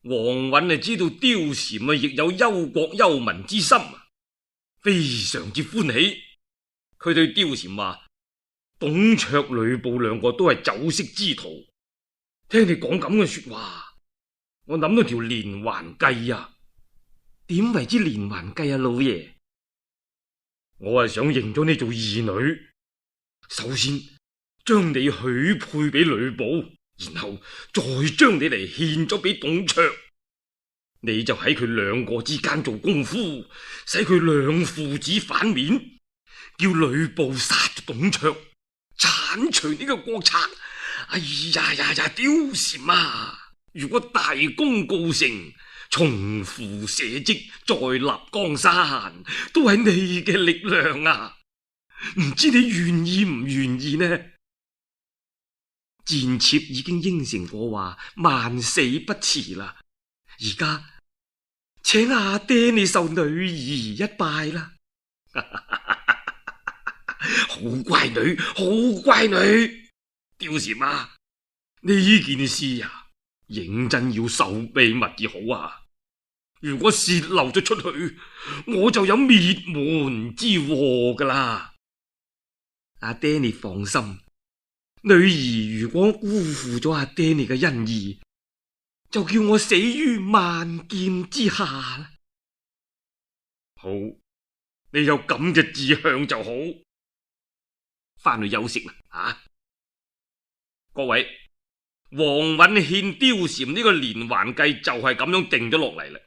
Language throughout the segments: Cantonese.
王允知道貂蟬亦有憂國憂民之心，非常之歡喜。佢對貂蟬話：董卓、呂布兩個都係酒色之徒，聽你講咁嘅說話，我諗到條連環計啊！點為之連環計啊，老爺？我係想認咗你做義女，首先將你許配俾呂布，然後再將你嚟獻咗俾董卓，你就喺佢兩個之間做功夫，使佢兩父子反面，叫呂布殺咗董卓，鏟除呢個國策。哎呀呀呀，貂蟬啊！如果大功告成，重扶社稷，再立江山，都係你嘅力量啊！唔知你願意唔願意呢？賤妾已經應承過話，萬死不辭啦。而家請阿爹你受女兒一拜啦！好乖女，好乖女，貂蟬啊，呢件事啊，認真要守秘密至好啊！如果洩漏咗出去，我就有滅門之禍噶啦！阿爹你放心，女兒如果辜負咗阿爹你嘅恩義，就叫我死於萬劍之下啦！好，你有咁嘅志向就好，翻去休息啦啊！各位，王允獻貂蟬呢個連環計就係咁樣定咗落嚟啦。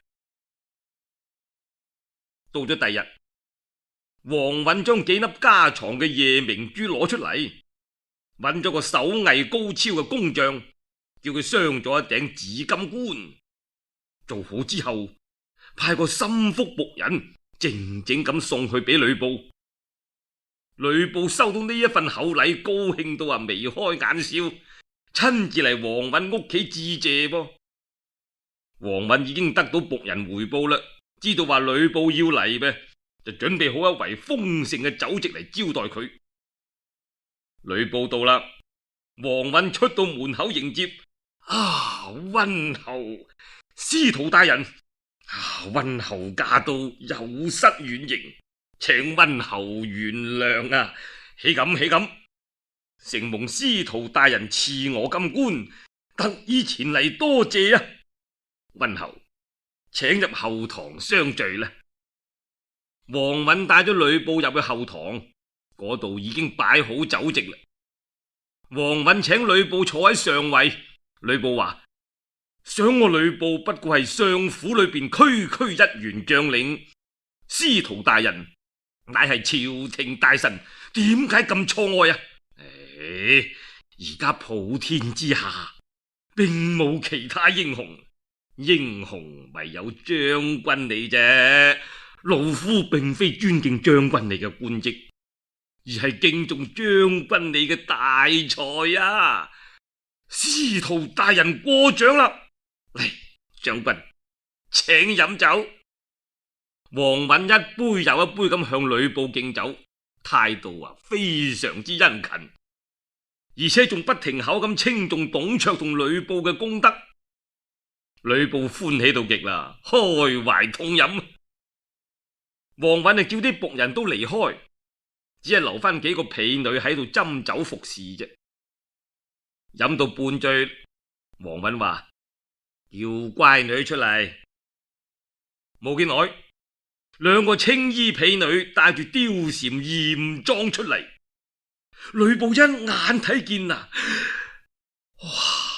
到咗第日，王允將幾粒家藏嘅夜明珠攞出嚟，揾咗個手藝高超嘅工匠，叫佢鑲咗一頂紫金冠。做好之後，派個心腹僕人靜靜咁送去俾呂布。呂布收到呢一份厚禮，高興到眉開眼笑，親自嚟王允屋企致謝噃。王允已經得到僕人回報啦，知道話呂布要嚟咩，就準備好一圍豐盛嘅酒席嚟招待佢。呂布到啦，王允出到門口迎接。溫侯，司徒大人，溫侯駕到，有失遠迎，請溫侯原諒啊！豈敢豈敢，承蒙司徒大人賜我金冠，特意前嚟多謝啊！溫侯，請入後堂相聚啦。王允帶咗呂布入去後堂，嗰度已經擺好酒席啦。王允請呂布坐喺上位，呂布話：想我呂布不過係相府裏邊區區一員將領，司徒大人乃係朝廷大臣，點解咁錯愛啊？而家普天之下並冇其他英雄，英雄唯有將軍你啫。老夫並非尊敬將軍你嘅官職，而係敬重將軍你嘅大才啊！司徒大人過獎啦，嚟，將軍請飲酒。王允一杯又一杯咁向呂布敬酒，態度非常之殷勤，而且仲不停口咁稱頌董卓同呂布嘅功德。呂布歡喜到極啦，開懷痛飲。王允就叫啲僕人都離開，只係留翻幾個婢女喺度斟酒服侍啫。飲到半醉，王允話：叫乖女出嚟。冇幾耐，兩個青衣婢女帶住貂蟬驗裝出嚟。呂布一眼睇見啊，哇，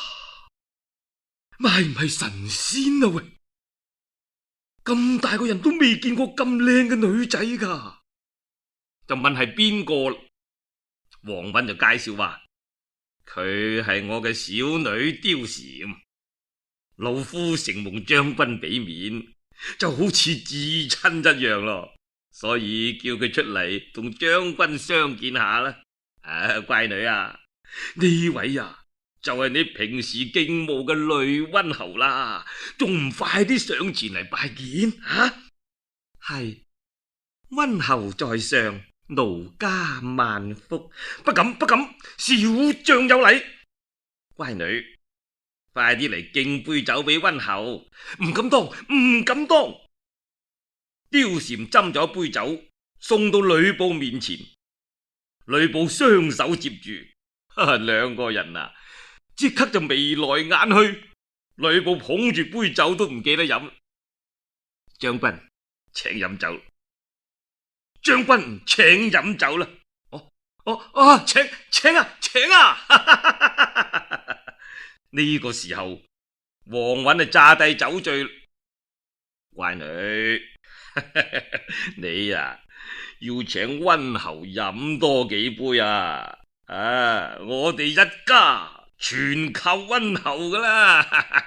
係唔係神仙啊喂？咁大個人都未見過咁靚嘅女仔噶，就問係邊個。王允就介紹話：佢係我嘅小女貂蟬，老夫承蒙將軍俾面，就好似至親一樣咯，所以叫佢出嚟同將軍相見下啦。乖女啊，呢位啊就係你平時敬慕嘅呂溫侯啦，仲唔快啲上前嚟拜見啊？係，溫侯在上，奴家萬福。不敢不敢，小將有禮。乖女， 快啲嚟敬杯酒俾溫侯。唔敢當，唔敢當。貂蟬斟咗一杯酒，送到呂布面前。呂布雙手接住，兩個人啊，即刻就眉來眼去。呂布捧住杯酒都唔記得飲。將軍，請飲酒。將軍，請飲酒啦。請啊！呢個時候，王允就揸低酒醉。乖女，你啊，要請溫侯飲多幾杯啊！我哋一家全靠溫侯噶啦。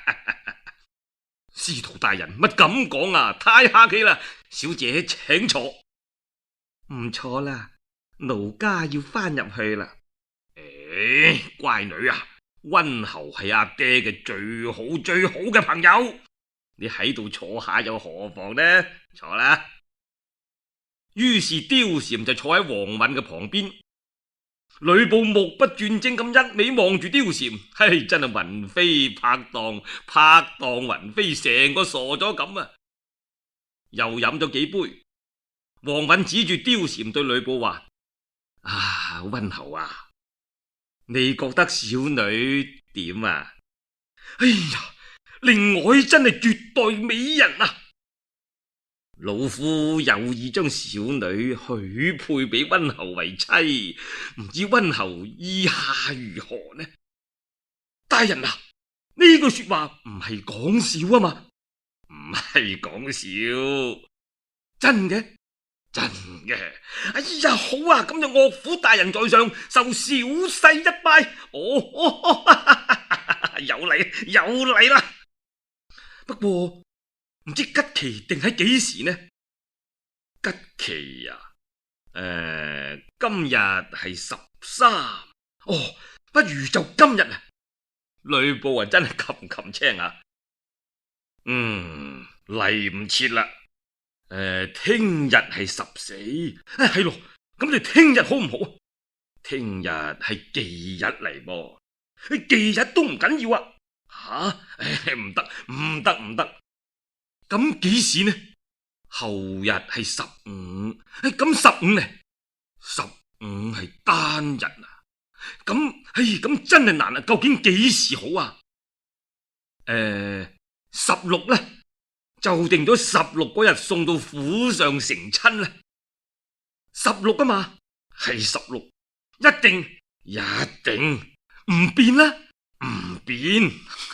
司徒大人乜咁講啊？太客氣啦，小姐請坐。唔坐啦，奴家要翻入去啦。乖女啊，溫侯係阿爹嘅最好嘅朋友，你喺度坐下又何妨呢？坐啦。於是貂蟬就坐喺王允嘅旁邊。呂布目不轉睛咁一味望住貂蟬，真係雲飛拍蕩，拍蕩雲飛，成個傻咗咁啊！又飲咗幾杯。王允指住貂蟬對呂布話：溫侯啊，你覺得小女點啊？哎呀，令我真係絕代美人啊！老夫有意將小女許配俾溫侯為妻，唔知溫侯意下如何呢？大人啊，呢句說話唔係講笑啊嘛？唔係講笑，真嘅。真嘅。哎呀，好啊，咁就岳父大人在上，受小婿一拜。有禮啦。不過唔知吉期定喺幾時呢？吉期啊，今日係13。不如就今日啊。呂布啊，真係擒青啊。嚟唔切啦。聽日係14。係咯，咁你聽日好唔好啊？聽日係忌日嚟噃。忌日都唔緊要啊。唔得。咁幾時呢？後日係15。咁15呢？15係單日啊。咁真係難啊。究竟幾時好啊？16呢？就定咗16嗰日送到府上成親啦。16啊嘛，係16，一定唔變啦，唔變。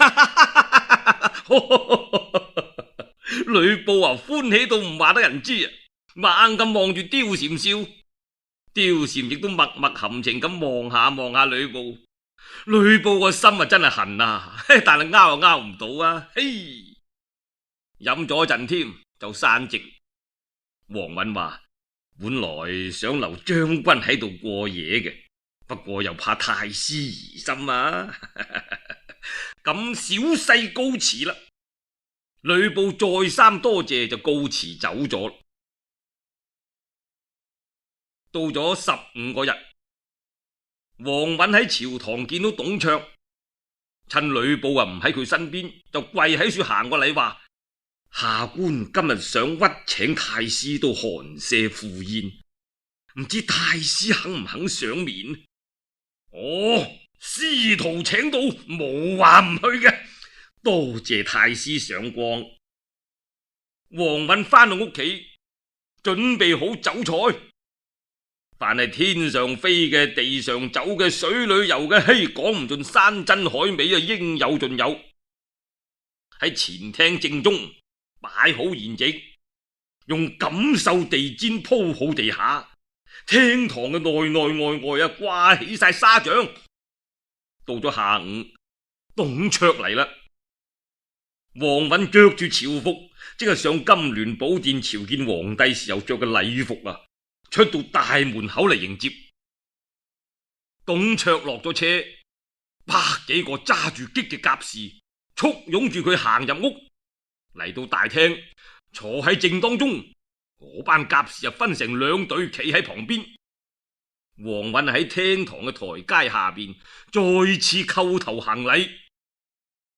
呂布啊，歡喜到唔話得人知啊，猛咁望住貂蟬笑。貂蟬亦都默默含情咁望下呂布。呂布個心啊真係痕啊，但係拗又拗唔到啊。飲咗陣添就散席。王允話：本來想留將軍喺度過夜嘅，不過又怕太師疑心啊。咁小婿告辭啦。呂布再三多謝就告辭走咗。到咗15嗰日，王允喺朝堂見到董卓，趁呂布唔喺佢身邊，就跪喺處行個禮話：下官今日想屈請太師到寒舍赴宴，唔知太師肯唔肯賞面？司徒請到，無話唔去嘅，多謝太師賞光。王允返到屋企，準備好酒菜，凡係天上飛嘅、地上走嘅、水裏游嘅，講唔盡，山珍海味啊，應有盡有。喺前廳正中擺好筵席，用錦繡地氈鋪好地下，廳堂嘅內外啊掛起晒紗帳。到咗下午，董卓嚟啦。王允着住朝服，即係上金鑾寶殿朝見皇帝時候着嘅禮服啊，出到大門口嚟迎接。董卓落咗車，百幾個揸住戟嘅甲士簇擁住佢行入屋，嚟到大廳，坐喺正當中。嗰班甲士啊分成2隊，企喺旁邊。王允喺廳堂嘅台階下邊再次叩頭行禮。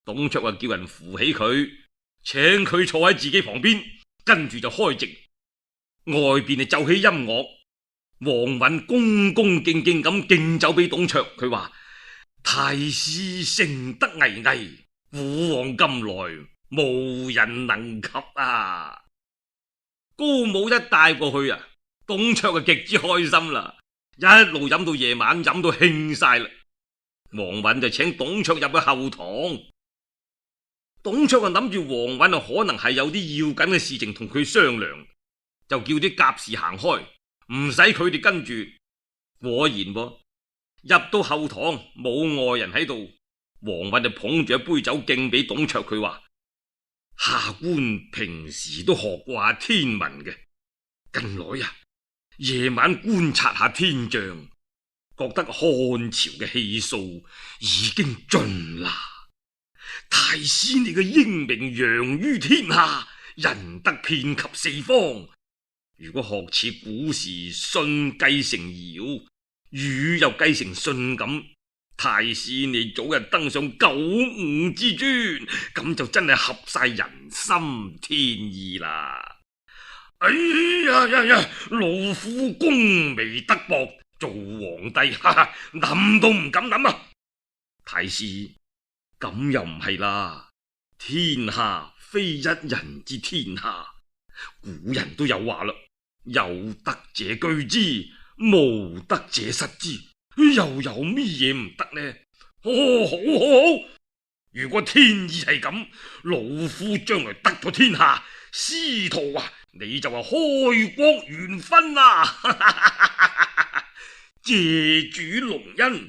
董卓叫人扶起佢，請佢坐喺自己旁邊，跟住就開席。外邊就奏起音樂，王允恭恭敬敬咁敬酒俾董卓。佢話：太師聖德巍巍，古往今來無人能及啊！歌舞一帶過去啊，董卓就極之開心啦，一路飲到夜晚，飲到興晒啦。王允就請董卓入去後堂。董卓就諗住王允可能係有啲要緊嘅事情同佢商量，就叫啲甲士行開，唔使佢哋跟住。果然噃，入到後堂冇外人喺度，王允就捧住一杯酒敬俾董卓。佢話：下官平時都學過下天文嘅，近來啊，夜晚觀察下天象，覺得漢朝嘅氣數已經盡啦。太師你嘅英名揚於天下，仁德遍及四方。如果學似古時舜繼承堯，禹又繼承舜咁，太師你早日登上九五之尊，咁就真係合晒人心天意啦。哎呀呀呀，老夫功未得薄，做皇帝諗都唔敢諗啊！太師，咁又唔係啦，天下非一人之天下，古人都有話啦，有德者居之，無德者失之，又有咩嘢唔得呢？好，如果天意係咁，老夫將來得咗天下，司徒啊，你就話開國元勳啊！謝主隆恩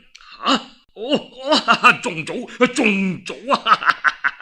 仲早啊！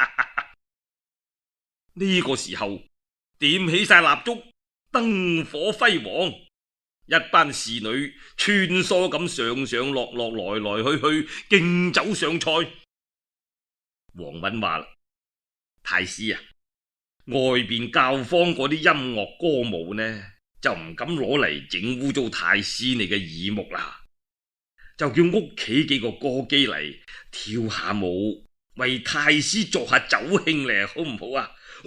呢個時候點起晒蠟燭，燈火輝煌，一班侍女穿梭咁上上落落，來來去去，敬酒上菜。王允話：太師啊，外邊教坊嗰啲音樂歌舞呢，就唔敢攞嚟整污糟太師你嘅耳目啦。就叫屋企幾個歌姬嚟跳下舞，為太師作下酒興咧，好唔好啊？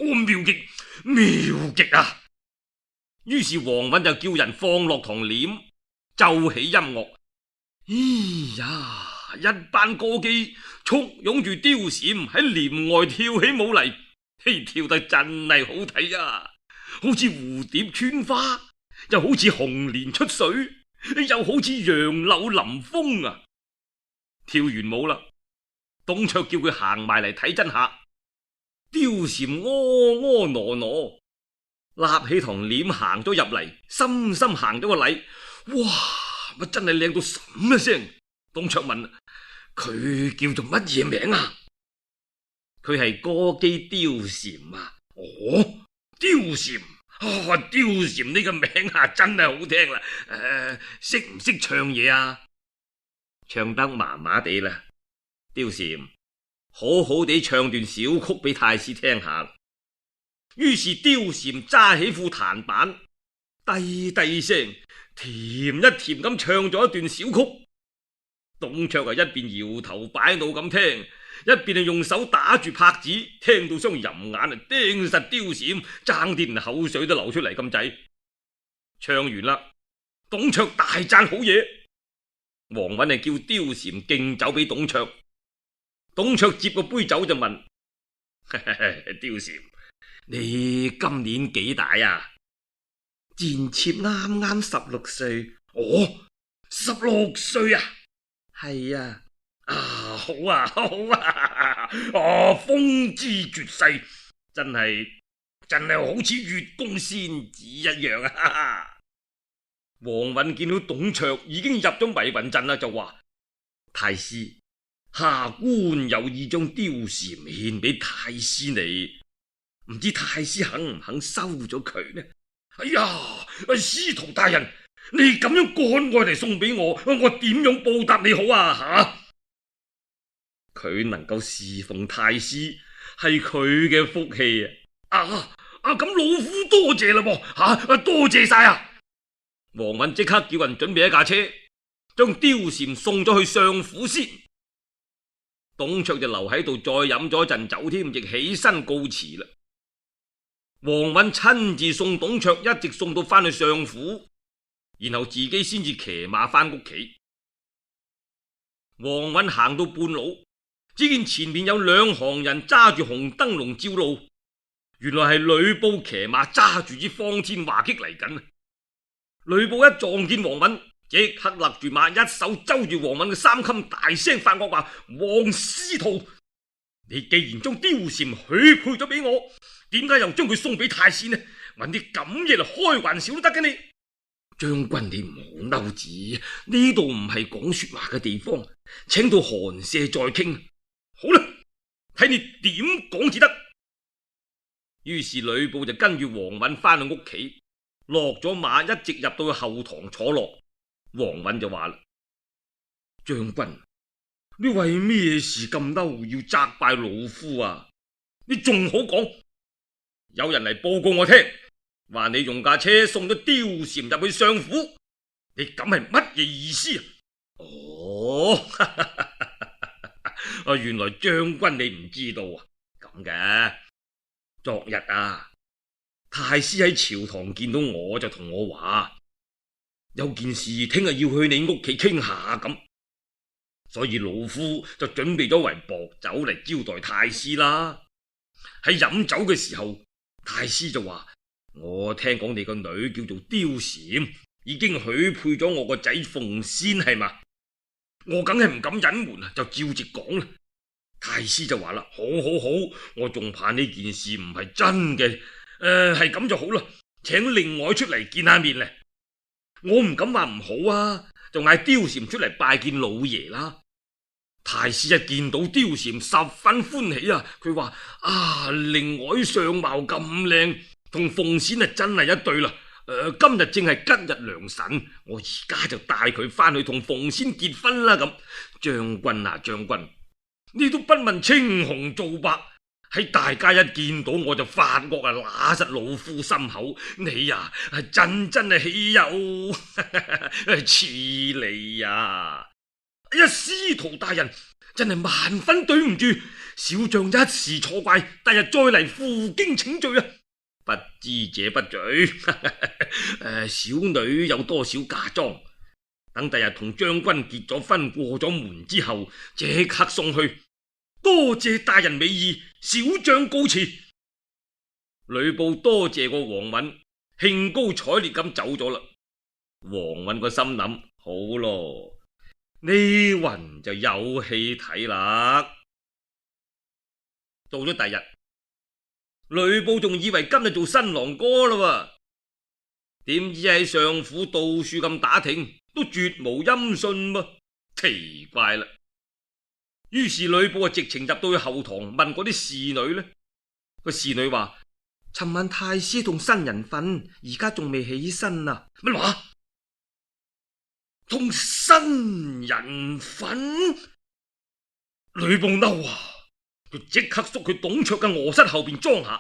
妙極啊！於是王允就叫人放落堂簾，奏起音樂。哎呀，一班歌姬簇擁住貂蟬喺簾外跳起舞嚟，跳得真係好睇啊！好似蝴蝶穿花，又好似紅蓮出水，又好似楊柳臨風啊！跳完舞啦，董卓叫佢行埋嚟睇真下。貂蟬婀婀娜立起堂簾行咗入嚟，深深行咗個禮。哇！乜真係靚到什一聲？董卓問：佢叫做乜嘢名啊？佢係歌姬貂蟬啊！哦，貂蟬貂蟬呢個名啊，真係好聽啦。識唔識唱嘢啊？唱得麻麻地啦。貂蟬，好好地唱段小曲俾太師聽下。於是貂蟬揸起副彈板，低低聲，甜一甜咁唱咗一段小曲。董卓一邊搖頭擺腦咁聽，一邊用手打住拍子，聽到雙淫眼啊盯實貂蟬，爭啲連口水都流出嚟咁滯。唱完啦，董卓大讚好嘢。王允叫貂蟬敬酒俾董卓。董卓接個杯酒就問：貂蟬，你今年幾大啊？賤妾啱啱16歲。哦，16歲啊？係啊。好啊，風姿絕世，真係好似月宮仙子一樣啊！王允見到董卓已經入咗迷魂陣啦，就話：太師，下官有意將貂蟬獻俾太師你，唔知太師肯唔肯收咗佢呢？哎呀，司徒大人，你咁樣趕過嚟送俾我，我點樣報答你好啊？佢能夠侍奉太師係佢嘅福氣啊！咁老夫多謝啦噃，多謝晒啊！王允即刻叫人準備一架車，將貂蟬送咗去相府先。 董卓就留喺度再飲咗一陣酒添，亦起身告辭啦。王允親自送董卓，一直送到翻去相府，然後自己先至騎馬翻屋企。王允行到半路，只見前面有兩行人揸住紅燈籠照路，原來係呂布騎馬揸住支方天畫戟嚟緊。呂布一撞見王允，即刻勒住馬，一手揪住王允嘅衫襟，大聲發惡話：王司徒，你既然將貂蟬許配咗俾我，點解又將佢送俾太師呢？搵啲咁嘢嚟開玩笑都得嘅你？將軍你唔好嬲子，呢度唔係講說話嘅地方，請到寒舍再傾。好啦，睇你點講至得。於是呂布就跟住王允翻去屋企，落咗馬，一直入到去後堂坐落。王允就話啦：將軍，你為咩事咁嬲，要責敗老夫啊？你仲好講，有人嚟報告我聽，話你用架車送咗貂蟬入去相府，你咁係乜嘢意思啊？哦，原來將軍你唔知道啊？咁嘅，昨日啊，太師喺朝堂見到我就同我話，有件事聽日要去你屋企傾下咁，所以老夫就準備咗圍薄酒嚟招待太師啦。喺飲酒嘅時候，太師就話：我聽講你個女叫做貂蟬，已經許配咗我個仔鳳仙，係嘛？我梗係唔敢隱瞞，就照直講啦。太師就話啦：好好好，我仲怕呢件事唔係真嘅，係咁就好啦，請另外出嚟見下面咧。我唔敢話唔好啊，就嗌貂蟬出嚟拜見老爺啦。太師一見到貂蟬十分歡喜啊，佢話：啊，令外相貌咁靚，同鳳仙啊真係一對啦。今日正係吉日良辰，我而家就帶佢翻去同鳳仙結婚啦。咁將軍啊，將軍，你都不問青紅皂白，喺大家一見到我就發惡啊，揦實老夫心口。你呀，真係豈有此理啊！哎呀，司徒大人，真係萬分對唔住，小將一時錯怪，第日再嚟負荊請罪啊！不知者不罪。小女有多少嫁妝，等第日同將軍結咗婚過咗門之後，即刻送去。多謝大人美意，小將告辭。呂布多謝過王允，興高采烈咁走咗啦。王允個心諗：好咯，呢云就有戲睇啦。到咗第日，呂布仲以為今日做新郎哥啦，點知喺上府到處咁打聽，都絕無音訊噃，奇怪啦。於是呂布直情入到去後堂問嗰啲侍女呢，個侍女話：尋晚太師同新人瞓，而家仲未起身啊！乜話？同新人瞓？呂布嬲啊！佢即刻縮去董卓嘅臥室後邊裝下。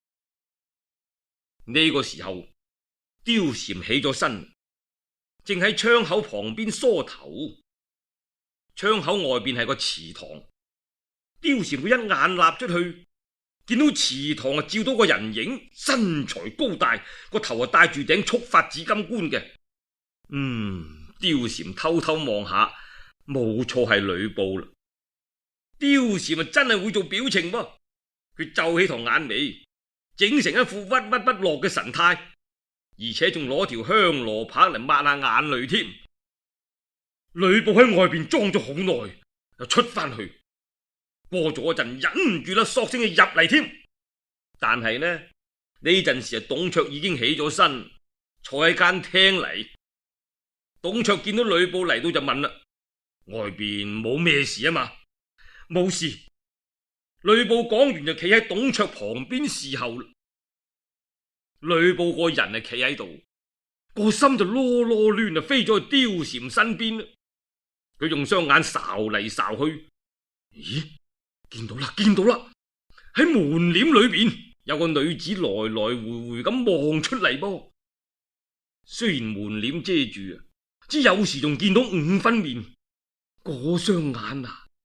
呢個時候，貂蟬起咗身，正喺窗口旁邊梳頭。窗口外邊係個祠堂，貂蟬佢一眼立出去，見到祠堂照到個人影，身材高大，個頭戴住頂束髮紫金冠嘅。貂蟬偷偷望下，冇錯係呂布啦。貂蟬真係會做表情噃，佢皺起條眼眉，整成一副屈屈不樂嘅神態，而且仲攞條香羅拍嚟抹下眼淚添。呂布喺外邊裝咗好耐，又出翻去，過咗一陣忍唔住啦，索性就入嚟添。但係呢陣時董卓已經起咗身，坐喺間廳嚟。董卓見到呂布嚟到就問啦：外邊冇咩事啊嘛？冇事。呂布講完就企喺董卓旁邊侍候。呂布個人企喺度，個心就囉囉攣啊，飛咗去貂蟬身邊。佢用雙眼睄嚟睄去，咦？見到啦，見到啦！喺門簾裏邊有個女子來來回回咁望出嚟噃。雖然門簾遮住啊，只有時仲見到五分面。嗰雙眼啊，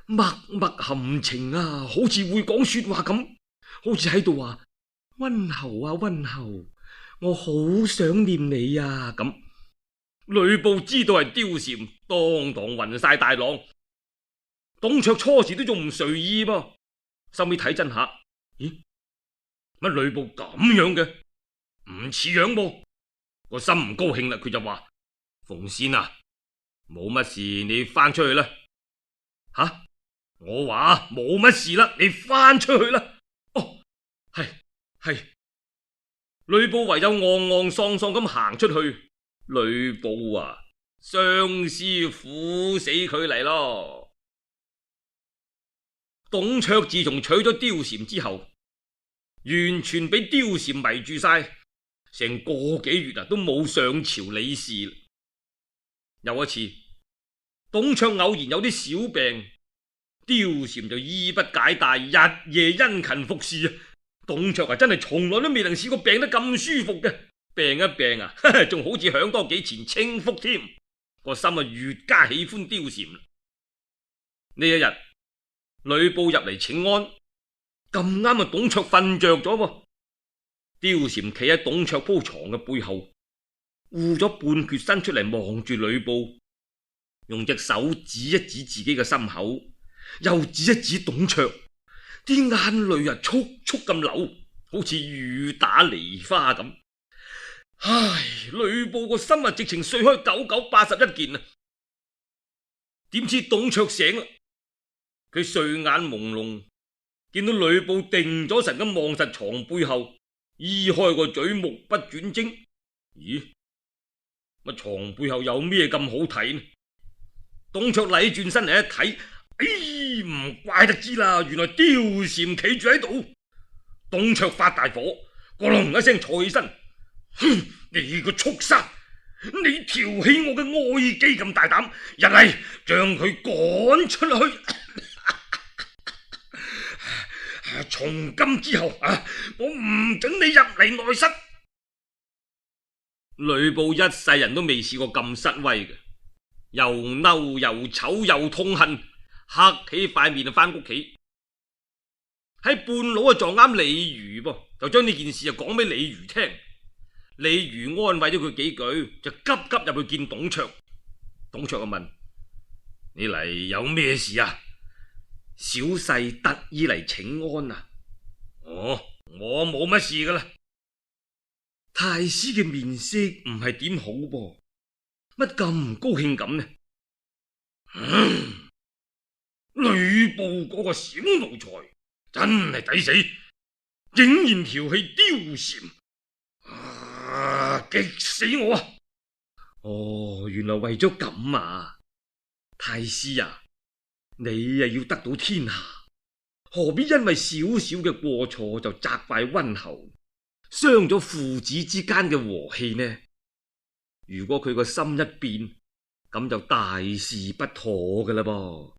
默默含情啊，好似會講說話咁，好似喺度話溫侯啊溫侯，我好想念你啊咁。呂布知道係貂蟬，當堂暈晒大浪。董卓初時都仲唔隨意噃，收尾睇真下，咦，乜呂布咁樣嘅，唔似樣噃，個心唔高興啦，佢就話：鳳仙啊，冇乜事，你翻出去啦。吓，我話冇乜事啦，你翻出去啦。哦，係，呂布唯有昂昂喪喪咁行出去。呂布啊，相思苦死佢嚟咯。董卓自從娶咗貂蟬之後，完全俾貂蟬迷住晒，成個幾月啊都冇上朝理事。有一次，董卓偶然有啲小病，貂蟬就醫不解帶，日夜殷勤服侍啊。董卓啊真係從來都未能試過病得咁舒服嘅，病一病啊，仲好似享多幾錢清福添，個心啊越加喜歡貂蟬。呢一日，呂布入嚟請安，咁啱啊董卓瞓着咗喎。貂蟬企喺董卓鋪床嘅背後，護咗半缺身出嚟望住呂布，用隻手指一指自己嘅心口，又指一指董卓，啲眼淚啊速速咁流，好似雨打梨花咁。唉，呂布個心啊直情碎開991件啊！點知董卓醒啦，佢睡眼朦朧，見到呂布定咗神咁望實床背後，依開個嘴目不轉睛。咦，乜床背後有咩咁好睇呢？董卓禮轉身嚟一睇，哎，唔怪得知啦，原來貂蟬企住喺度。董卓發大火，咕隆一聲坐起身，哼，你個畜生，你挑起我嘅愛姬咁大膽，人嚟將佢趕出去。從今之後啊，我唔准你入嚟內室。呂布一世人都未試過咁失威嘅，又嬲又醜又痛恨，黑起塊面就翻屋企。喺半路啊撞啱李儒噃，就將呢件事就講俾李儒聽。李儒安慰咗佢幾句，就急急入去見董卓。董卓就問：你嚟有咩事啊？小婿特意嚟請安啊！哦，我冇乜事噶啦。太師嘅面色唔係點好噃，乜咁唔高興咁呢？呂布嗰個小奴才真係抵死，竟然調戲貂蟬，激死我啊！哦，原來為咗咁啊，太師啊！你呀要得到天下，何必因為小小嘅過錯就責怪溫侯，傷咗父子之間嘅和氣呢？如果佢個心一變，咁就大事不妥㗎啦噃。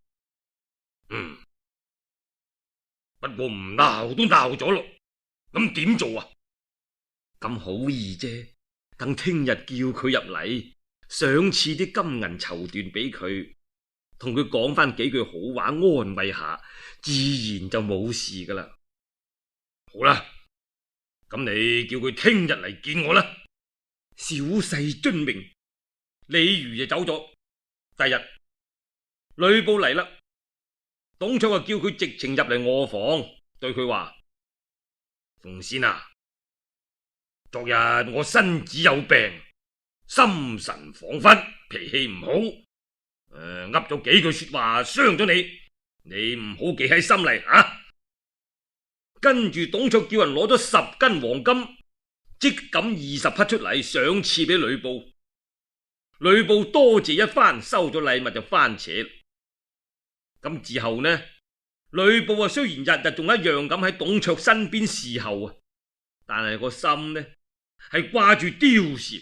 不過唔鬧都鬧咗咯，咁點做啊？咁好易啫，等聽日叫佢入嚟，賞賜啲金銀綢緞俾佢。同佢講翻幾句好話安慰下，自然就冇事噶啦。好啦，咁你叫佢聽日嚟見我啦。小婿遵命。李儒就走咗。第日呂布嚟啦，董卓就叫佢直情入嚟臥房，對佢話：鳳仙啊，昨日我身子有病，心神恍惚，脾氣唔好。噏咗幾句說話傷咗你，你唔好記喺心嚟啊！跟住董卓叫人攞咗10斤黃金，即錦20匹出嚟賞賜俾呂布。呂布多謝一番，收咗禮物就翻扯。咁之後呢，呂布啊雖然日日仲一樣咁喺董卓身邊侍候啊，但係個心呢係掛住貂蟬。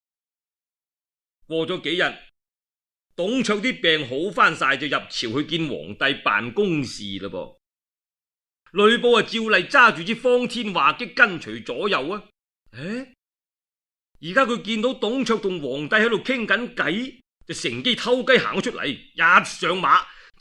過咗幾日，董卓啲病好翻晒，就入朝去見皇帝辦公事啦噃。呂布啊照例揸住支方天畫戟跟隨左右啊。而家佢見到董卓同皇帝喺度傾緊偈，就乘機偷雞行咗出嚟，一上馬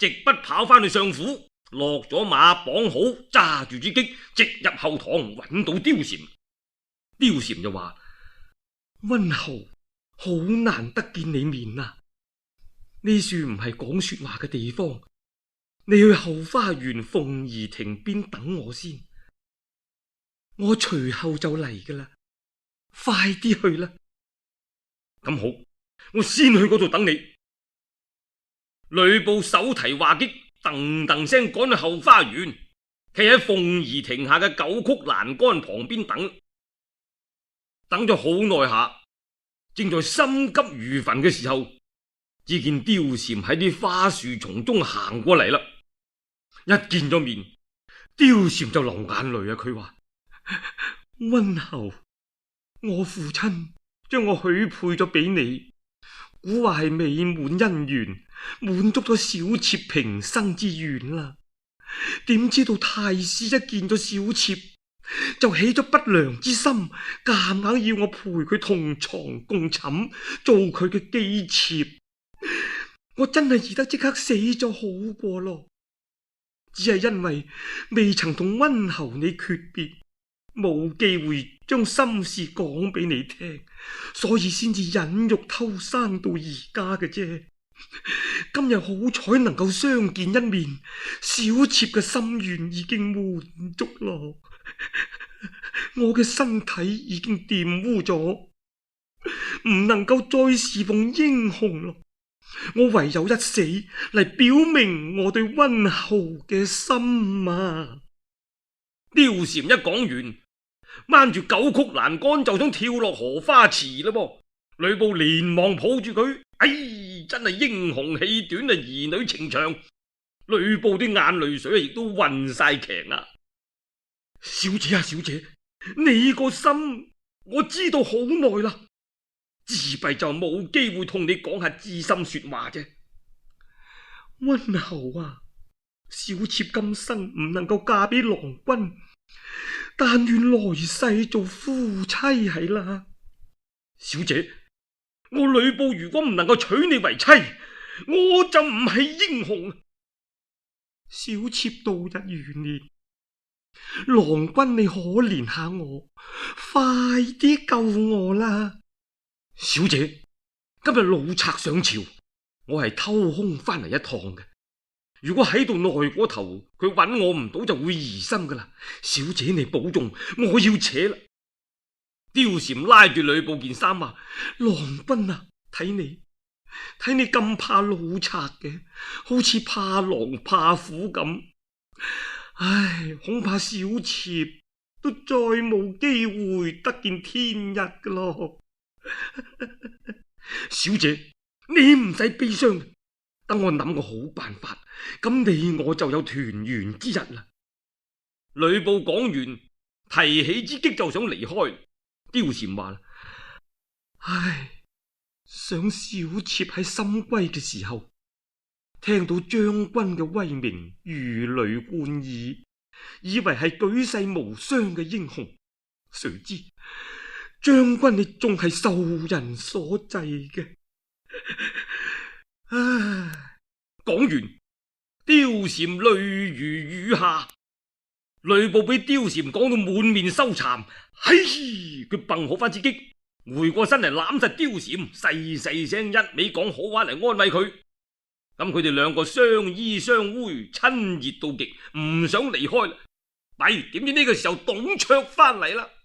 直筆跑翻去相府，落咗馬，綁好，揸住支戟，直入後堂，揾到貂蟬。貂蟬就話：溫侯，好難得見你面啊！呢處唔係講說話嘅地方，你去後花園鳳儀亭邊等我先，我隨後就嚟噶啦，快啲去啦！咁好，我先去嗰度等你。呂布手提畫戟，噔噔聲趕去後花園，企喺鳳儀亭下嘅九曲欄杆旁邊等咗好耐下，正在心急如焚嘅時候，只見貂蟬喺啲花樹叢中行過嚟啦。一見咗面，貂蟬就流眼淚啊！佢話：溫侯，我父親將我許配咗俾你，古話係美滿姻緣，滿足咗小妾平生之願啦。點知道太師一見咗小妾，就起咗不良之心，夾硬要我陪佢同床共寢，做佢嘅姬妾。我真係宜得即刻死咗好過咯。只係因為未曾同溫侯你訣別，冇機會將心事講俾你聽，所以先至忍辱偷生到而家嘅啫。今日好彩能夠相見一面，小妾嘅心願已經滿足咯。我嘅身體已經玷污咗，唔能夠再侍奉英雄咯。我唯有一死嚟表明我對溫侯嘅心啊！貂蟬一講完，掹住九曲欄杆就想跳落荷花池啦噃。呂布連忙抱住佢，真係英雄氣短啊，兒女情長。呂布啲眼淚水亦都暈晒強啊！小姐啊，小姐，你個心我知道好耐啦。自弊就冇機會同你講下知心說話啫。溫侯啊，小妾今生唔能夠嫁俾郎君，但願來世做夫妻係啦。小姐，我呂布如果唔能夠娶你為妻，我就唔係英雄。小妾度日如年，郎君你可憐下我，快啲救我啦！小姐，今日老賊上朝，我係偷空翻嚟一趟嘅。如果喺度耐過頭，佢揾我唔到就會疑心噶啦。小姐你保重，我要扯啦。貂蟬拉住呂布件衫話：郎君啊，睇你咁怕老賊嘅，好似怕狼怕虎咁。唉，恐怕小妾都再冇機會得見天日噶咯。小姐，你唔使悲傷，等我諗個好辦法，咁你我就有團圓之日啦。呂布講完，提起支戟就想離開。貂蟬話啦：唉，想小妾喺深閨嘅時候，聽到將軍嘅威名如雷貫耳，以為係舉世無雙嘅英雄，誰知將軍你仲係受人所制嘅。唉，講完，貂蟬淚如雨下。呂布俾貂蟬講到滿面羞慚，佢掟好翻支戟，回過身嚟攬實貂蟬，細細聲一味講好話嚟安慰佢。咁佢哋兩個相依相偎，親熱到極，唔想離開啦。點知呢個時候董卓翻嚟啦。